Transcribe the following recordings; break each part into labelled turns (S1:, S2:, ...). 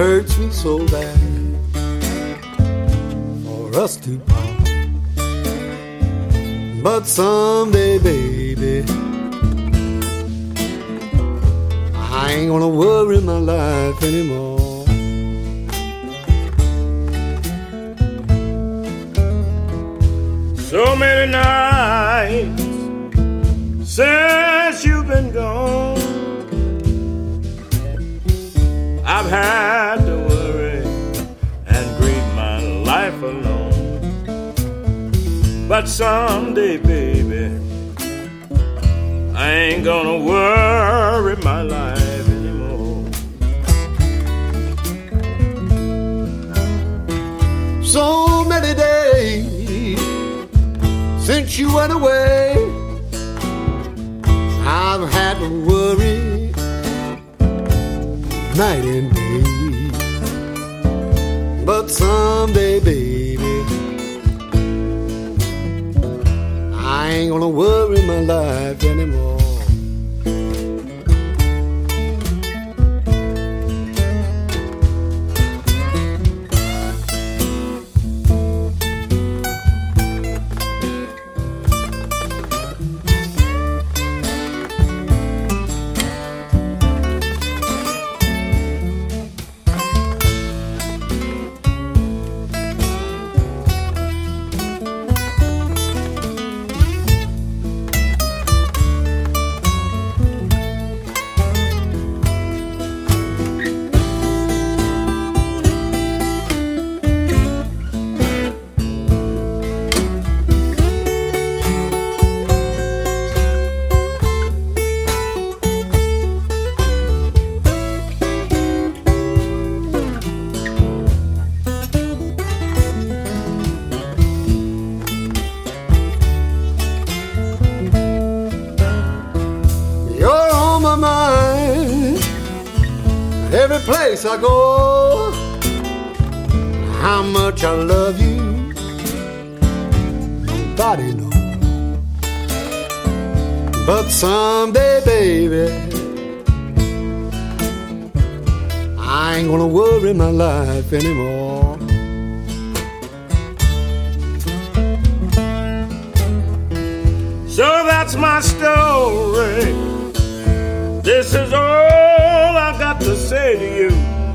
S1: hurts me so bad for us to part. But someday, baby, I ain't gonna worry my life anymore.
S2: So many nights since you've been gone, I've had to worry and grieve my life alone. But someday, baby, I ain't gonna worry my life anymore.
S1: So many days since you went away, I've had to worry night and day. But someday, baby, I ain't gonna worry my life anymore. Every place I go, how much I love you, nobody knows. But someday, baby, I ain't gonna worry my life anymore.
S2: So that's my story. This is all I've got to say to you.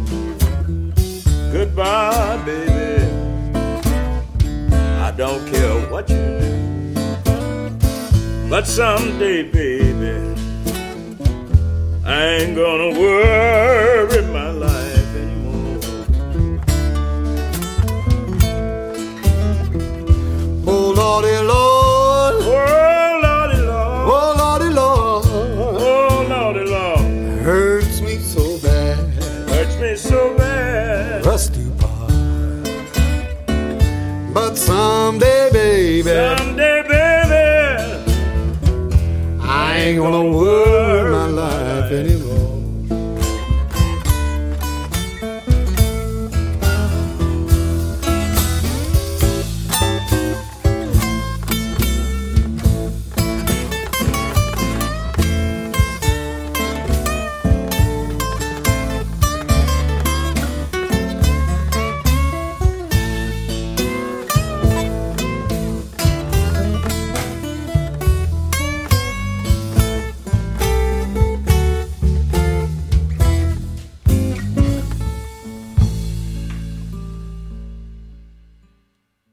S2: Goodbye, baby. I don't care what you do. But someday, baby, I ain't gonna worry my life anymore.
S1: Oh, Lordy, Lord.
S2: Oh, Lordy, Lord.
S1: Oh, Lordy, Lord.
S2: Oh, Lordy, Lord.
S1: Hurts me so bad.
S2: Hurts me so bad.
S1: Us to part. But someday, baby,
S2: Someday, baby,
S1: I ain't gonna worry my life anymore.